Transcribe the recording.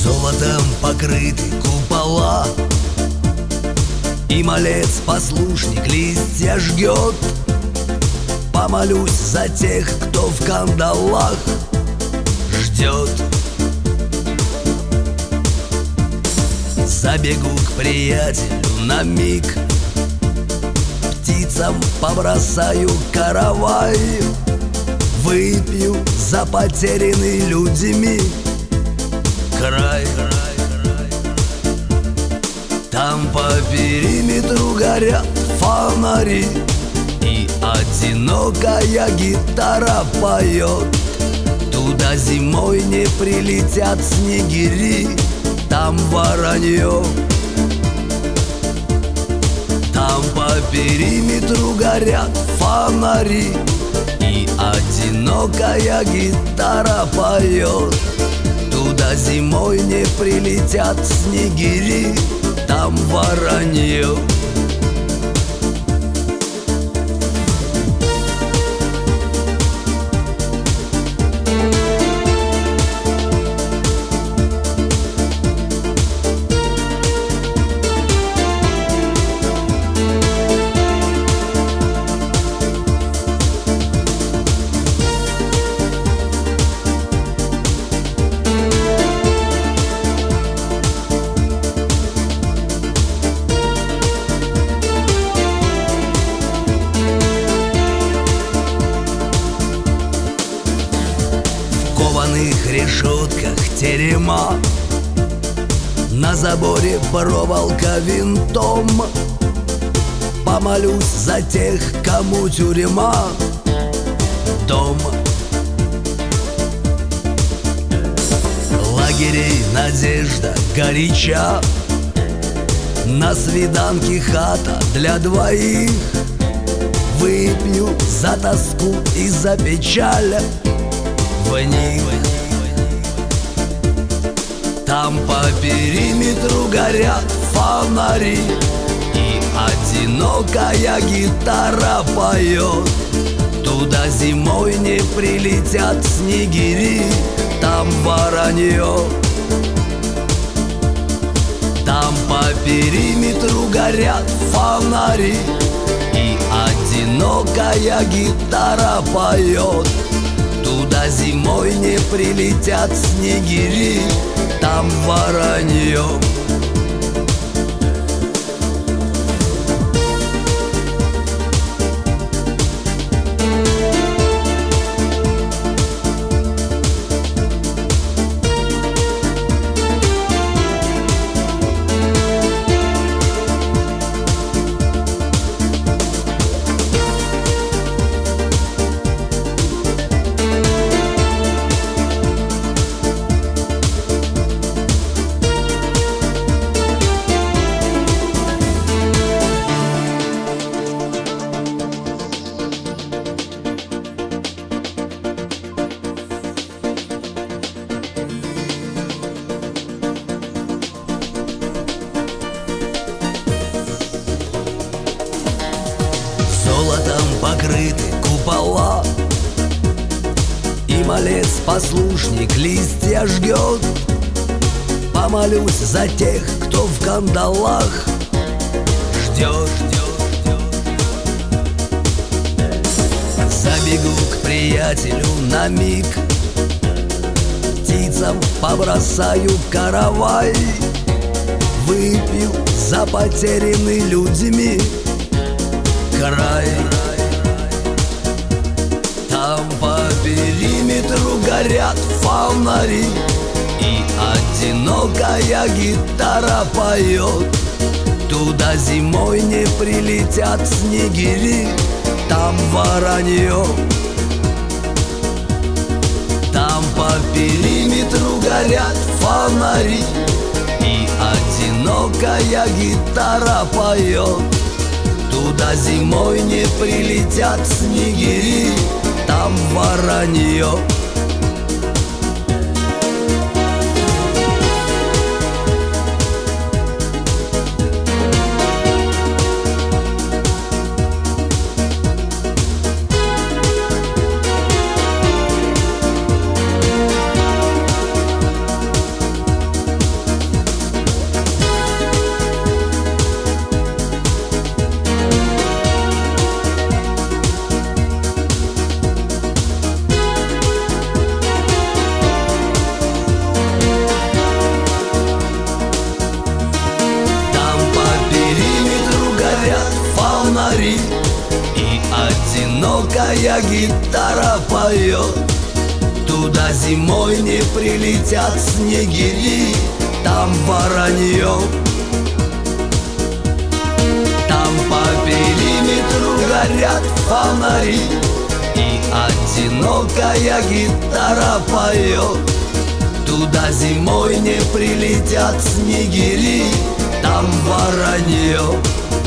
Золотом покрыты купола, и малец-послушник листья жгет. Помолюсь за тех, кто в кандалах ждет. Забегу к приятелю на миг, птицам побросаю каравай, выпью за потерянный людьми край. Там по периметру горят фонари, и одинокая гитара поет. Туда зимой не прилетят снегири, там воронье. Там по периметру горят фонари, и одинокая гитара поет. Туда зимой не прилетят снегири, там воронье. В решетках терема, на заборе проволока винтом. Помолюсь за тех, кому тюрьма дом. Лагерей надежда горяча, на свиданке хата для двоих. Выпью за тоску и за печаль в них. Там по периметру горят фонари, и одинокая гитара поет. Туда зимой не прилетят снегири, там воронье. Там по периметру горят фонари, и одинокая гитара поет. Туда зимой не прилетят снегири, там воронье. Золотом покрыты купола, и малец-послушник листья жгет. Помолюсь за тех, кто в кандалах ждет. Забегу к приятелю на миг, птицам побросаю каравай, выпью за потерянный людьми край. Там по периметру горят фонари, и одинокая гитара поет. Туда зимой не прилетят снегири, там воронье. Там по периметру горят фонари, и одинокая гитара поет. Туда зимой не прилетят снегири, там воронье. гитара поет. Туда зимой не прилетят снегири, там воронье. Там по периметру горят фонари, и одинокая гитара поет. Туда зимой не прилетят снегири, там воронье.